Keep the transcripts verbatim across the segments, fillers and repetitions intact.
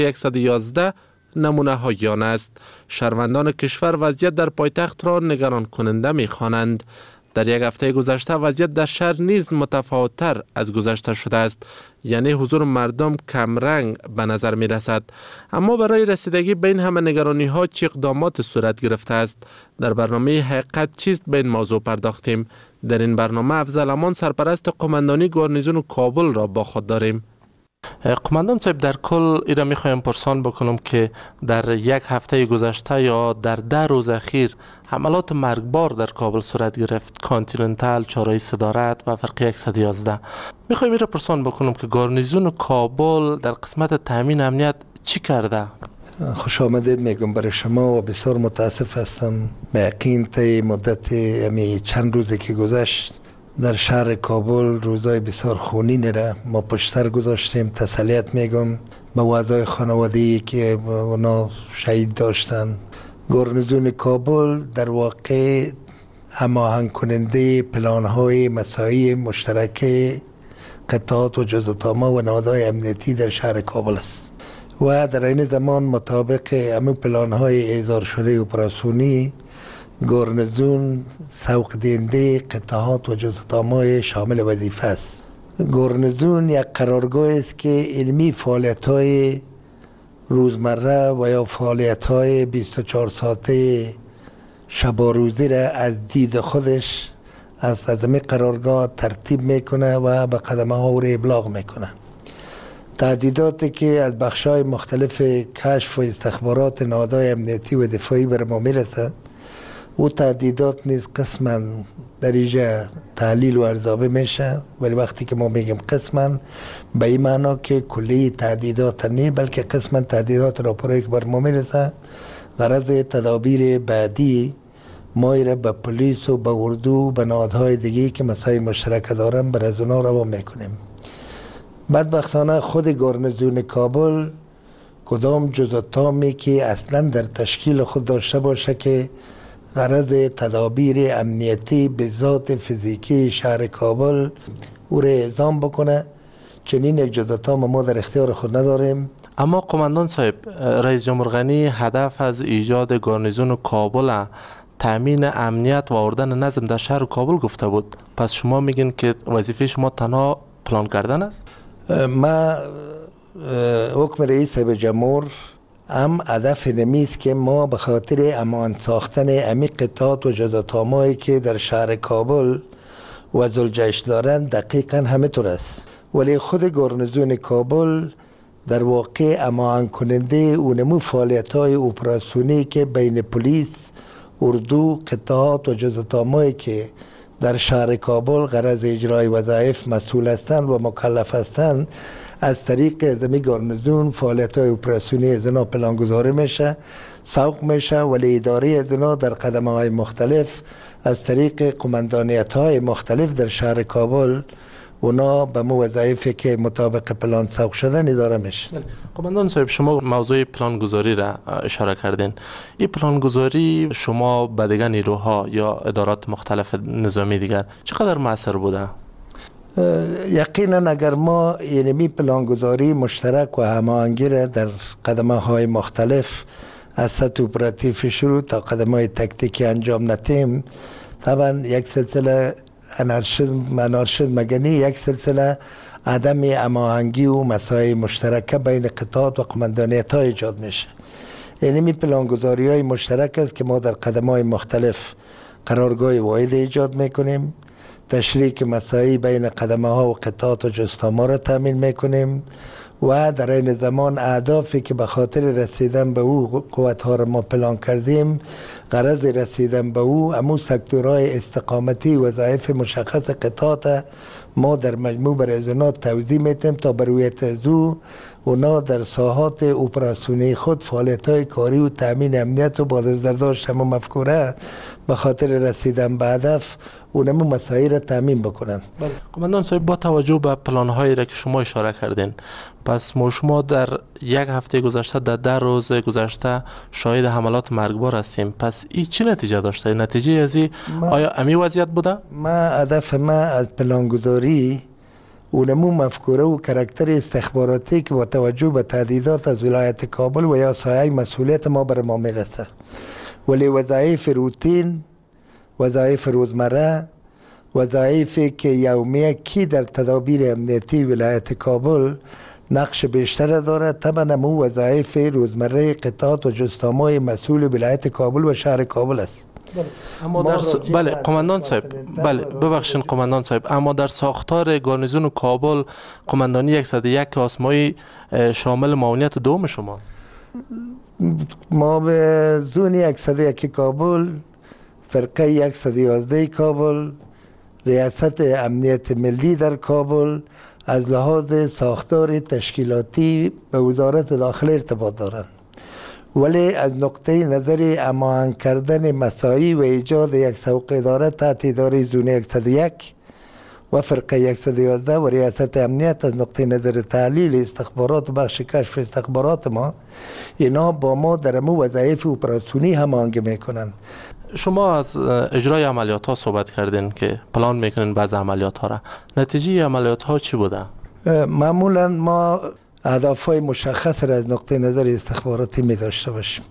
صد و یازده نمونه های آن است. شهروندان کشور وضعیت در پایتخت را نگران کننده می خوانند. در یک هفته گذشته وضعیت در شهر نیز متفاوت‌تر از گذشته شده است، یعنی حضور مردم کمرنگ به نظر می رسد. اما برای رسیدگی به این همه نگرانی ها چه اقدامات صورت گرفته است؟ در برنامه حقیقت چیست به این موضوع پرداختیم. در این برنامه افضل امان سرپرست قماندانی گارنیزون کابل را با خود داریم. قماندان صاحب، در کل ایرا میخوایم پرسان بکنم که در یک هفته گذشته یا در ده روز اخیر حملات مرگبار در کابل صورت گرفت، کانتیننتال، چهارراه صدارت و فرقه صد و یازده. میخوایم ایرا پرسان بکنم که گارنیزون کابل در قسمت تامین امنیت چی کرده؟ خوش آمدید میگم برای شما و بسیار متاسف هستم. به یقین طی مدت امی چند روزی که گذشت در شهر کابل روزای بسیار خونین را ما پشت سر گذاشتیم. تسلیت میگم به وضعای خانواده‌ای که اونا شهید داشتن. گارنیزون کابل در واقع هماهنگ کننده پلان‌های مساعی مشترک قطعات و جزءالطامه و نهادهای امنیتی در شهر کابل است و در این زمان مطابق همون پلان‌های احضار شده اپراسیونی گارنیزون سوق دهنده قطعات و جزءالطامه شامل وظیفه است. گارنیزون یک قرارگاه است که علمی فعالیت‌های روزمره و یا فعالیت‌های بیست و چهار ساعته شب و روزی را از دید خودش از عظمه قرارگاه ترتیب میکنه و به قدمه ها او را ابلاغ میکنه. تهدیداتی که از بخش‌های مختلف کشف و استخبارات نهادهای امنیتی و دفاعی بر ما میرسه، او تهدیدات نیز قسما در اینجا تحلیل و ارزیابی میشه، ولی وقتی که ما میگیم قسما به این معنا که کلی تهدیدات نه، بلکه قسما تهدیدات راپورایی که بر ما میرسه غرض تدابیر بعدی ما را به پلیس و به اردو و به نهادهای دیگه که مسائل مشترک دارن بر از اونا روان میکنیم. بدبختانه خود گارنیزون کابل کدام جزءالطامی که اصلا در تشکیل خود داشته باشه که غرض تدابیر امنیتی به ذات فیزیکی شهر کابل او را اعزام بکنه، چنین یک جزءالطام ما در اختیار خود نداریم. اما قماندان صاحب، رئیس جمهور غنی هدف از ایجاد گارنیزون کابل تامین امنیت و آوردن نظم در شهر کابل گفته بود. پس شما میگین که وظیفه شما تنها پلان کردن است؟ ما حکم رئیس جمهور هم هدف نمیست که ما به خاطر امان ساختن امی قطعات و جزءالطامه‌ای که در شهر کابل و زلجشن دارند دقیقا همه طور است، ولی خود گارنیزون کابل در واقع امان کننده اونمو فعالیت های اپراسیونی که بین پلیس، اردو، قطعات و جزءالطامه‌ای که در شهر کابل غرض اجرای وظایف مسئول هستند و مکلف هستند از طریق ازمی گارنیزون فعالیت های اپراسیونی از اینا پلانگذاری میشه، سوق میشه، ولی اداره از اینا در قدمه های مختلف از طریق قماندانیت های مختلف در شهر کابل اونا به مو وظایفی که مطابق پلان سوق شدن اداره میشه. قماندان صاحب، شما موضوع پلانگذاری را اشاره کردین. این پلانگذاری شما به دیگر نیروها یا ادارات مختلف نظامی دیگر چقدر مؤثر بوده؟ یقینا اگر ما اینمی پلانگذاری مشترک و هماهنگی را در قدمه های مختلف از سطح اپراتیو شروع تا قدمه های تکتیکی انجام ندهیم، طبعا یک سلسله انارشیسم انارشیسم مگنی یک سلسله عدم هماهنگی و مسائل مشترکه بین قطعات و قماندانیت ها ایجاد میشه. اینمی پلانگذاری های مشترک است که ما در قدمه های مختلف قرارگاه واحد ایجاد میکنیم، تشریک مساعی بین قدمه ها و قطعات و جزءالطامه را تامین میکنیم و در این زمان اهدافی که به خاطر رسیدن به او قوت ها را ما پلان کردیم، غرض رسیدن به او امو سکتورهای استقامتی وظایف مشخص قطعات ما در مجموع برای از اونا توضیح میتیم تا برویت از او اونا در ساحات اپراسیونی خود فعالیت های کاری و تامین امنیت و بازداشت همون مفکوره به خاطر رسیدن به هدف اونمو مسائل را تامین بکنن. قماندان صاحب، با توجه به پلان هایی را که شما اشاره کردین، پس ما شما در یک هفته گذشته، در ده روز گذشته شاهد حملات مرگبار هستیم. پس این چه نتیجه داشته؟ نتیجه از این آیا امی وضعیت بوده؟ ما هدف ما از پلانگذاری اونمو مفکوره و کرکتر استخباراتی که با توجه به تهدیدات از ولایت کابل و یا سایه مسئولیت ما بر ما میرسه، ولی وظایف روتین، وظایف روزمره، وظایفی که یومیه کی در تدابیر امنیتی ولایت کابل نقش بیشتر داره، طبعا مو وظایف روزمره قطعات و جستامای مسئول ولایت کابل و شهر کابل است. اما در س... بله قماندان صاحب، بله ببخشید قماندان صاحب، اما در ساختار گارنیزون کابل قماندانی صد و یک آسمایی شامل معاونیت دوم شماست. ما به زون صد و یک کابل، فرقه صد و یازده کابل، ریاست امنیت ملی در کابل از لحاظ ساختار تشکیلاتی به وزارت داخله ارتباط دارند، ولی از نقطه نظر هماهنگ کردن مساعی و ایجاد یک سوق اداره تحت اداره زون صد و یک و فرقه صد و یازده و ریاست امنیت از نقطه نظر تحلیل استخبارات و بخش کشف استخبارات ما، اینا با ما در مو وظایف اپراسیونی هماهنگی میکنند. شما از اجرای عملیات ها صحبت کردین که پلان میکنین بعض عملیات ها را، نتیجه عملیات ها چی بوده؟ معمولا ما اهدافهای مشخص را از نقطه نظر استخباراتی می داشته باشیم.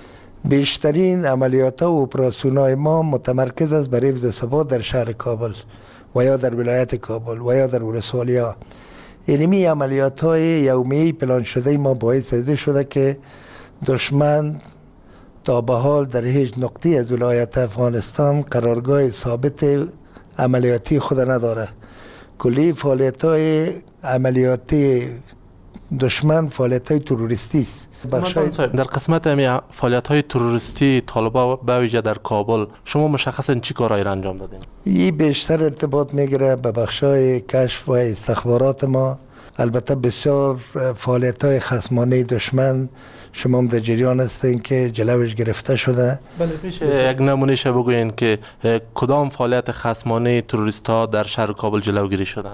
بیشترین عملیات ها و اپراسیون های ما متمرکز است بر حفظ ثبات در شهر کابل و یا در ولایت کابل و یا در ولسوالی ها. اینمی عملیات های یومیه پلان شده ما باعث ازده شده که دشمن تا به حال در هیچ نقطه از ولایت افغانستان قرارگاه ثابت عملیاتی خود نداره. کلی فعالیت های عملیاتی دشمن فعالیت های تروریستی است. در قسمت امی فعالیت های تروریستی طالبا به ویژه در کابل شما مشخصا چی کارهایی را انجام دادین؟ این بیشتر ارتباط میگیره به بخشای کشف و استخبارات ما. البته بسیار فعالیت های خصمانه دشمن شما هم در جریان هستین که جلوش گرفته شده. بله میشه یک نمونهش بگوین که کدام فعالیت خصمانه تروریست ها در شهر کابل جلوگیری شده؟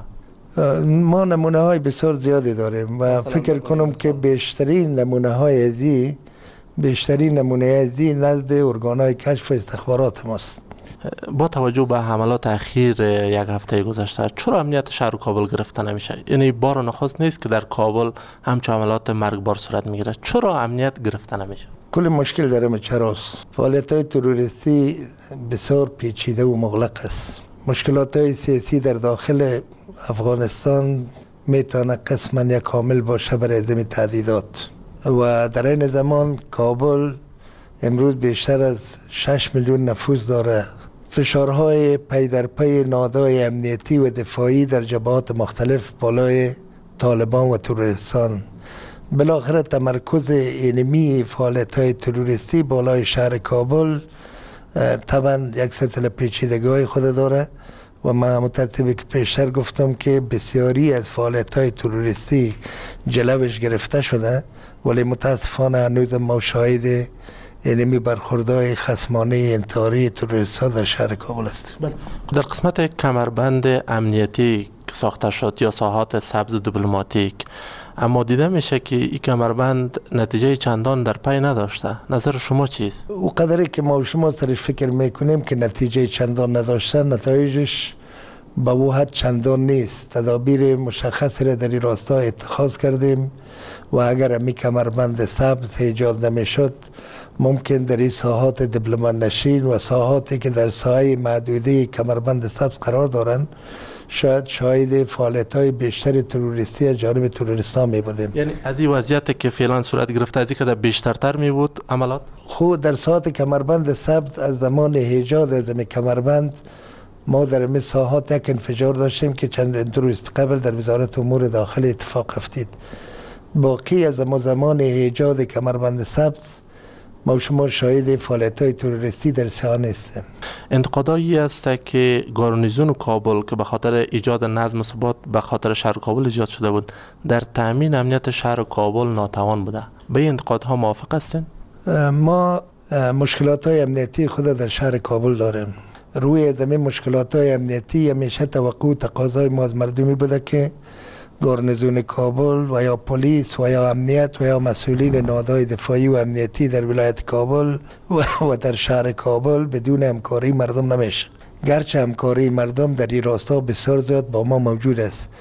ما نمونه های بسیار زیادی داریم و فکر کنم که بیشترین نمونه های ازی بیشترین نمونه ازی نزد ارگان های کشف استخبارات ماست. با توجه به حملات اخیر یک هفته گذشته چرا امنیت شهر کابل گرفته نمیشه؟ یعنی بار نخست نیست که در کابل همچون حملات مرگبار صورت میگیره، چرا امنیت گرفته نمیشه؟ کل مشکل داره چراست. فعالیت های تروریستی بسیار پیچیده و مغلق است. مشکلات های سیاسی در داخل افغانستان میتونه قسما یک کامل باشه برای ازم تهدیدات و در این زمان کابل امروز بیشتر از شش میلیون نفوس داره. فشارهای پی در پی نهادهای امنیتی و دفاعی در جبهات مختلف بالای طالبان و تروریستان، بالاخره تمرکز اینمی فعالیت‌های تروریستی بالای شهر کابل طبعا یک سلسله پیچیدگی‌های خود داره و من مترتبی که پیشتر گفتم که بسیاری از فعالیت‌های تروریستی جلوش گرفته شده، ولی متاسفانه هنوز ما شاهد اینمی برخوردهای خصمانه انتحاری تروریست‌ها در شهر کابل است. در قسمت کمربند امنیتی که ساخته شد یا ساحات سبز دیپلماتیک، اما دیده میشه که این کمربند نتیجه چندان در پی نداشته. نظر شما چیست؟ او قدری که ما شما سرش فکر میکنیم که نتیجه چندان نداشته، نتایجش به او حد چندان نیست. تدابیر مشخصی را در این راستا اتخاذ کردیم و اگر امی کمربند سبز ایجاد نمیشد، ممکن در این ساحات دیپلمات نشین و ساحاتی که در ساحه محدوده کمربند سبز قرار دارند شاید شاهد فعالیت‌های بیشتر تروریستی از جانب تروریستان می بودیم. یعنی از این وضعیتی که فعلا صورت گرفته از این که بیشترتر می بود عملات؟ خود در ساحات کمربند سبز از زمان ایجاد از این کمربند ما در این ساحات یک انفجار داشتیم که چند روز قبل در وزارت امور داخل اتفاق افتید. باقی از زمان ایجاد کمربند سبز ما شما شاهد فعالیت‌های تروریستی در سیان هستیم. انتقادایی است که گارنیزون کابل که به خاطر ایجاد نظم و ثبات به خاطر شهر کابل ایجاد شده بود در تامین امنیت شهر کابل ناتوان بوده. به این انتقادها موافق هستین؟ ما مشکلات‌های امنیتی خود در شهر کابل داریم. روی زمین مشکلات‌های امنیتی همیشه توقع و تقاضای ما از مردمی بوده که گارنیزون کابل و یا پلیس و یا امنیت و یا مسئولین نهادهای دفاعی و امنیتی در ولایت کابل و, و در شهر کابل بدون همکاری مردم نمیشه. گرچه همکاری مردم در این راستا بسیار زیاد با ما موجود است،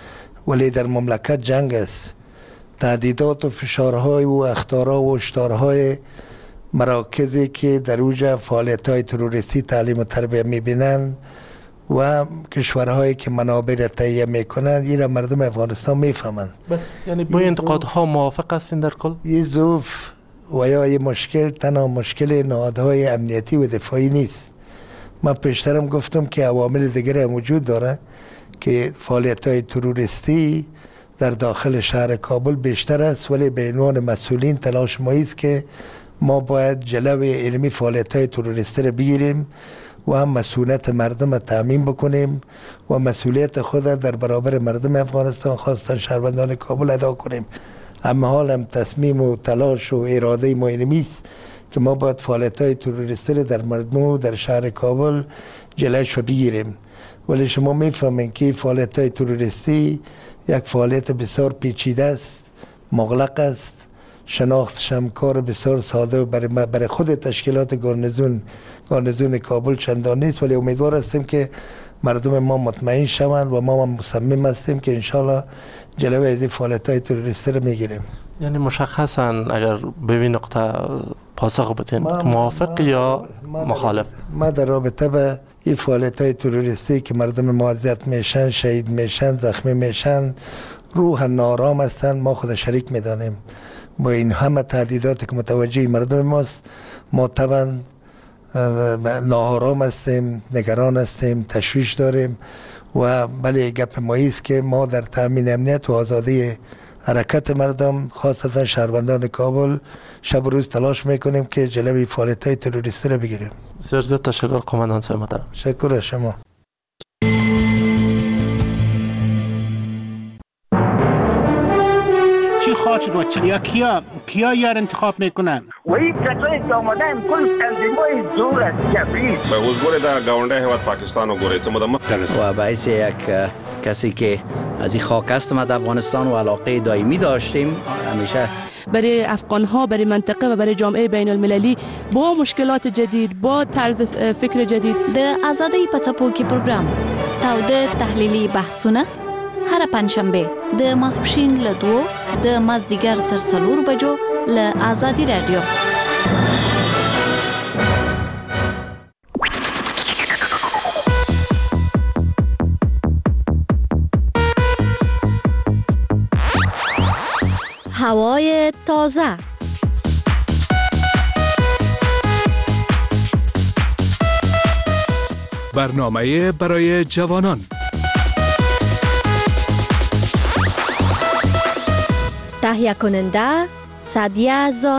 ولی در مملکت جنگ است. تهدیدات و فشارهای و اخطارها و هشدارهای مراکزی که در اوج فعالیت‌های تروریستی تعلیم و تربیت می‌بینند و کشورهایی که منابع را تهیه میکنند این را مردم افغانستان میفهمند. یعنی با انتقادها موافق هستین در کل؟ این ضعف و یا این مشکل تنها مشکل نهادهای امنیتی و دفاعی نیست. من پیشترم گفتم که عوامل دیگر هم وجود داره که فعالیت‌های تروریستی در داخل شهر کابل بیشتر است، ولی به عنوان مسئولین تلاش ما است که ما باید جلوی علمی فعالیت‌های تروریستی را بگیریم و هم مسئولیت مردم را تامین بکنیم و مسئولیت خود در برابر مردم افغانستان خاصتا شهروندان کابل ادا کنیم. اما حال هم تصمیم و تلاش و اراده ما اینمی است که ما باید فعالیت‌های تروریستی در مردم و در شهر کابل جلوش را بگیریم. ولی شما میفهمین که فعالیت‌های تروریستی یک فعالیت بسیار پیچیده است، مغلق است، شناختش هم کار بسیار ساده و برای, برای خود تشکیلات گارنیزون گارنیزون کابل چندان نیست، ولی امیدوار هستیم که مردم ما مطمئن شوند و ما هم مصمم هستیم که انشالله جلوی از این فعالیت‌های تروریستی رو میگیریم. یعنی مشخصا اگر به این نقطه پاسخ بدین موافق یا مخالف؟ ما در رابطه به این فعالیت‌های تروریستی که مردم ما اذیت میشن، شهید میشن، زخمی میشن، روح نارام هستن، ما خود شریک میدانیم. با این همه تهدیداتی که متوجه مردم ماست، ما طبعا ناآرام هستیم، نگران هستیم، تشویش داریم و بله گپ ما است که ما در تامین امنیت و آزادی حرکت مردم خاصتا شهروندان کابل شب و روز تلاش میکنیم که جلوی فعالیت‌های تروریستی را بگیریم. بسیار زیاد تشکر قماندان صاحب محترم. شکر از شما. چی خواهد شد و چی؟ یا کیا کیا یار انتخاب میکنن؟ و این کسایی که آمدن کل تنظیمای زور است کبریست. به حضور در گاونده هیواد پاکستان و گوریت مدام و باعث یک کسی که از این خاک است در افغانستان و علاقه دائمی داشتیم همیشه برای افغان ها، برای منطقه و برای جامعه بین المللی با مشکلات جدید، با طرز فکر جدید. د آزادی پڅپوکي پروګرام تاوده تحلیلی بحثونه هر پنځشنبه د ماسپښین له دوه د مازدیګر تر څلور بجو له آزادی رادیو. هوای تازه، برنامه برای جوانان، تهیه کننده سعدیه زا